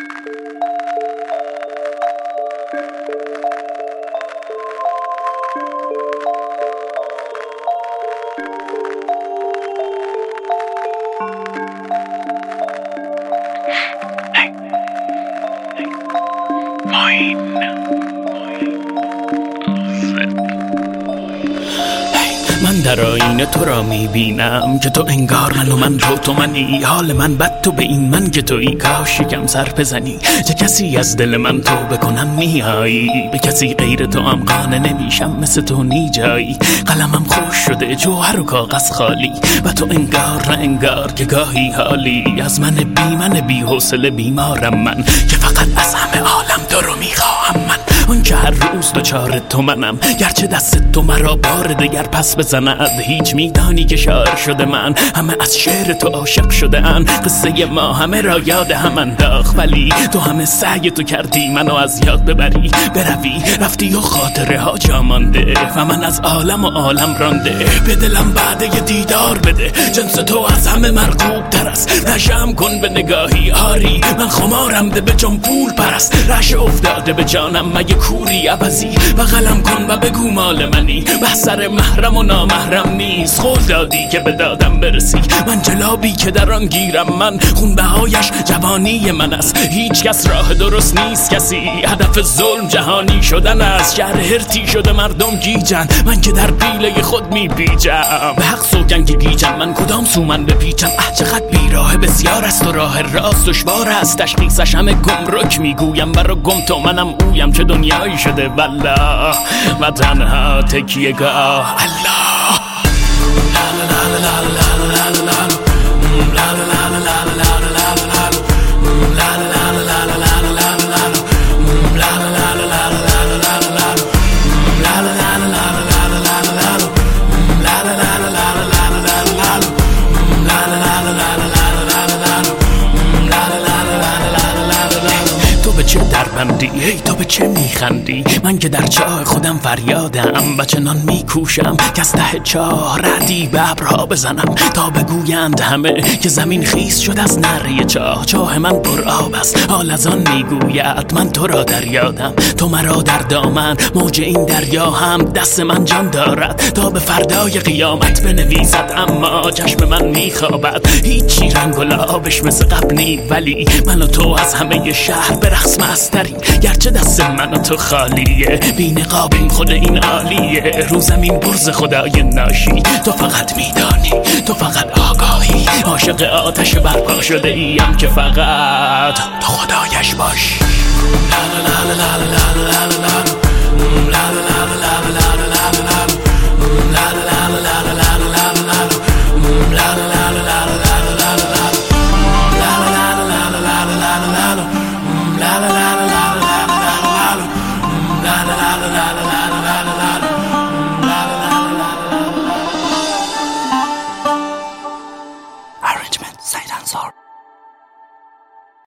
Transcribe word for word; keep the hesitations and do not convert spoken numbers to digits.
من در آینه تو را میبینم که تو انگار من و من رو تو منی. حال من بد تو به این من که تویی، کاش یکم سر بزنی چه کسی از دل من تو بکنم میایی. به کسی غیر تو هم قانع نمیشم، مثل تو نی جایی. قلمم خوش شده جوهر و کاغذ خالی و تو انگار نه انگار که گاهی حالی. از من بی من بی حوصله بیمارم من که فقط از همه عالم تو رو میخواهم من. اون که هر روز دوچار تو منم، گرچه دست تو مرا بار دگر پس بزند. هیچ میدانی که شاعر شده من، همه از شعر تو عاشق شده ان. قصه ما همه را یاد هم انداخت، ولی تو همه سعی تو کردی منو از یاد ببری. بروی رفتی و خاطره ها جا مانده و من از عالم و عالم رانده. به دلم بعد یه دیدار بده، جنس تو از همه مرغوب تر است. نشم کن به نگاهی آری، من خمارم ده به جان پول پرست. رش افتاده به جانم مگه کوری عوضی، بغلم کن و بگو مال منی. بحثر محرم و نامحرم نیست، خود دادی که به دادم برسی. من جلابی که در آن گیرم من، خون بهایش جوانی من است. هیچ کس راه درست نیست کسی، هدف ظلم جهانی شدن است. شهر هرتی شده مردم گیجن، من که در پیله خود میپیچم. به حق سوگن که گیجم، من کدام سو من بپیچم. اه چقدر بیراه بسیار است و راه راست دشوار است. تشخیصش همه گمرک میگویم، برا گم تو منم اویم. چه دنیایی شده والله و تنها تکیه گاه الله. چه دربندی هی تو به چه میخندی؟ من که در چاه خودم فریادم و چنان میکوشم که از ته چاه ردی به ابرها بزنم تا بگویند همه که زمین خیس شد از نره چاه. چاه من پر آب است، حال از آن میگوید من تو را در یادم. تو مرا در دامن، موج این دریا هم دست من جان دارد تا به فردای قیامت بنویسد. اما چشم من میخوابد، هیچی رنگ و لابش مثل قبل نی. ولی من و تو از همه شهر برقص مستریم، گرچه دست من و تو خالیه. بی نقابیم خود این عالیه، رو زمین برز خدای ناشی. تو فقط میدانی، تو فقط آگاهی، عاشق آتش برپا شده ایم که فقط تو خدایش باشی. لا لا لا لا لا لا لا لا لا.